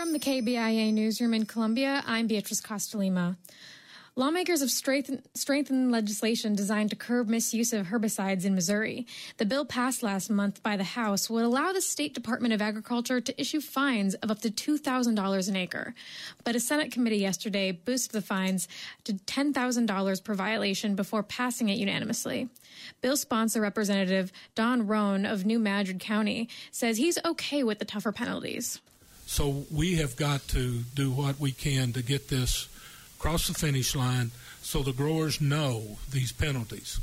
From the KBIA newsroom in Columbia, I'm Beatrice Costalima. Lawmakers have strengthened legislation designed to curb misuse of herbicides in Missouri. The bill passed last month by the House would allow the State Department of Agriculture to issue fines of up to $2,000 an acre. But a Senate committee yesterday boosted the fines to $10,000 per violation before passing it unanimously. Bill sponsor Representative Don Roan of New Madrid County says he's okay with the tougher penalties. So we have got to do what we can to get this across the finish line so the growers know these penalties.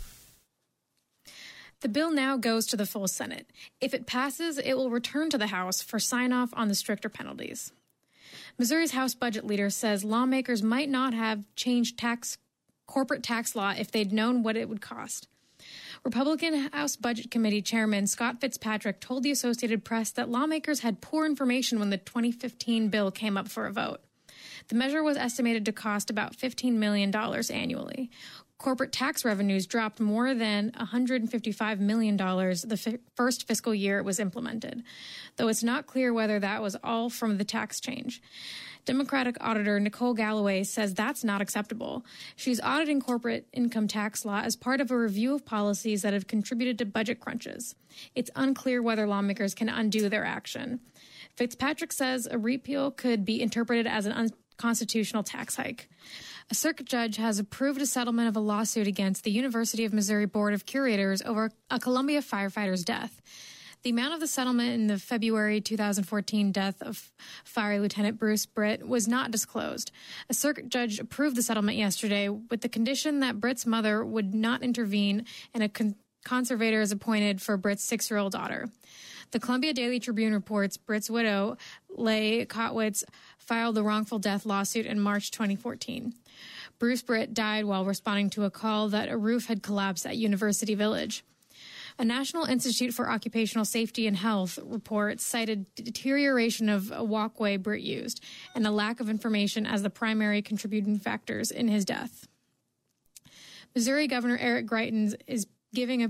The bill now goes to the full Senate. If it passes, it will return to the House for sign-off on the stricter penalties. Missouri's House budget leader says lawmakers might not have changed corporate tax law if they'd known what it would cost. Republican House Budget Committee Chairman Scott Fitzpatrick told the Associated Press that lawmakers had poor information when the 2015 bill came up for a vote. The measure was estimated to cost about $15 million annually. Corporate tax revenues dropped more than $155 million the first fiscal year it was implemented, though it's not clear whether that was all from the tax change. Democratic Auditor Nicole Galloway says that's not acceptable. She's auditing corporate income tax law as part of a review of policies that have contributed to budget crunches. It's unclear whether lawmakers can undo their action. Fitzpatrick says a repeal could be interpreted as an unconstitutional tax hike. A circuit judge has approved a settlement of a lawsuit against the University of Missouri Board of Curators over a Columbia firefighter's death. The amount of the settlement in the February 2014 death of Fire Lieutenant Bruce Britt was not disclosed. A circuit judge approved the settlement yesterday with the condition that Britt's mother would not intervene and a conservator is appointed for Britt's 6-year-old daughter. The Columbia Daily Tribune reports Britt's widow, Leigh Kotwitz, filed the wrongful death lawsuit in March 2014. Bruce Britt died while responding to a call that a roof had collapsed at University Village. A National Institute for Occupational Safety and Health report cited deterioration of a walkway Britt used and a lack of information as the primary contributing factors in his death. Missouri Governor Eric Greitens is giving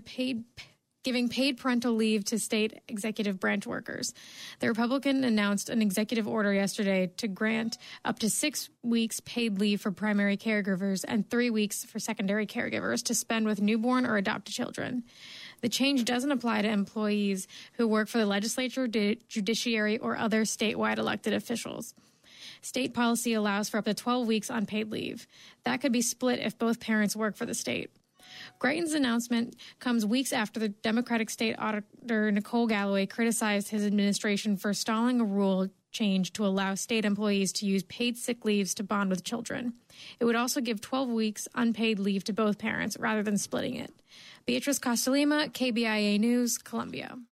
paid parental leave to state executive branch workers. The Republican announced an executive order yesterday to grant up to 6 weeks paid leave for primary caregivers and 3 weeks for secondary caregivers to spend with newborn or adopted children. The change doesn't apply to employees who work for the legislature, judiciary, or other statewide elected officials. State policy allows for up to 12 weeks unpaid leave. That could be split if both parents work for the state. Greitens' announcement comes weeks after the Democratic State Auditor Nicole Galloway criticized his administration for stalling a rule change to allow state employees to use paid sick leaves to bond with children. It would also give 12 weeks unpaid leave to both parents rather than splitting it. Beatrice Costalima, KBIA News, Columbia.